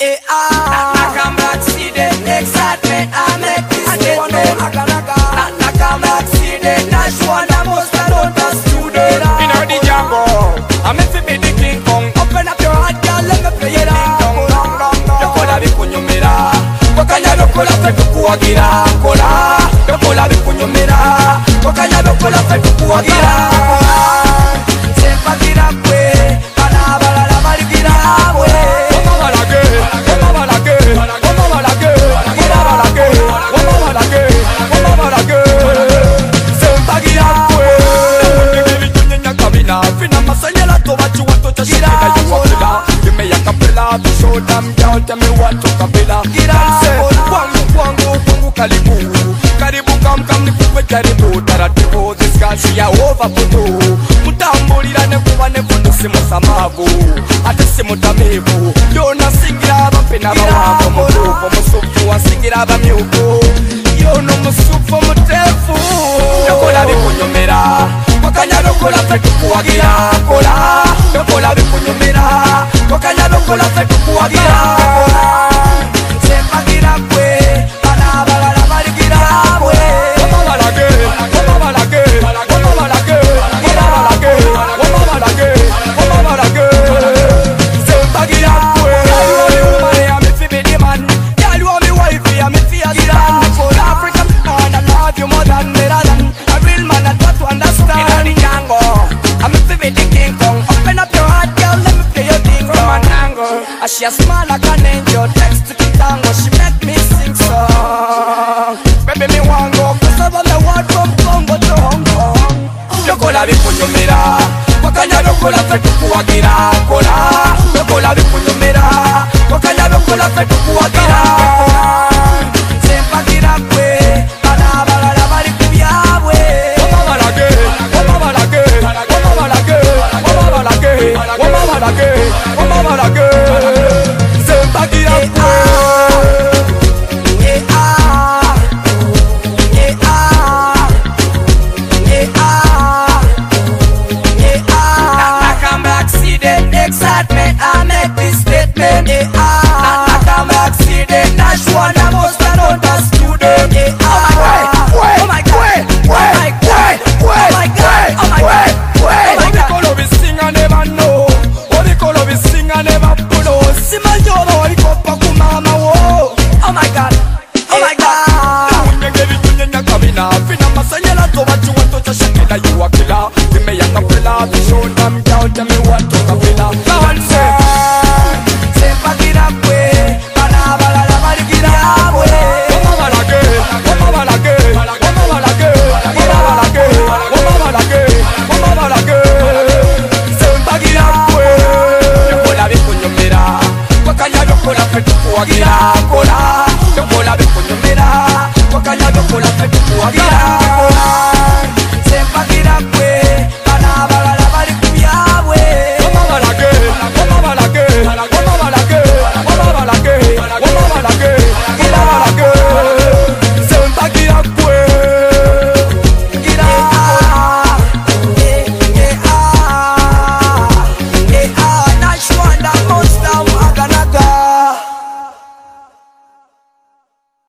I come back, see the excitement, I make this statement. I come back, see the Nash one, I must have done the student. In the jungle, I'm meant to be the King Kong. Open up your heart, girl, let me play it out. Yokola bikunyumira, wakanya dokola fetu kuwagira. Kola, yokola bikunyumira, wakanya dokola fetu kuwagira. Sepa gira kwe, bala bala la bali gira kwe. Tell me what to kabila. Kwangu karibu, karibu come nikuwe karibu. Taratibu this girl she a over putu. Mutambulira nekuba nevunusi musamavu, ate si mutamivu. Yona singira abapena bawambo mutufu, musufu wasingira abamyufu. Yono musufu mutefu. Yokola bikunyumira, wakanya dokola fetu kuwagira. Kola, yokola bikunyumira, wakanya dokola fetu kuwagira. Sepa gira kwe, bala bala la bali gira kwe. She a smile like an angel, text to Kitango, she make me sing song. Baby me want go, cause over the world from Congo to Hong Kong. Yokola bikunyumira, wakanya dokola fetu kuwagira. Kola, yokola bikunyumira, wakanya dokola fetu kuwagira. Sepa gira kwe, bala bala la bali kubyabwe. Excitement, I make this statement. I come back, see the Nash one, I must have done the student. Oh my God, oh my God, oh my God, oh my God, oh my God. What the color we sing I never know. What the color we sing I never know. Simon Joba.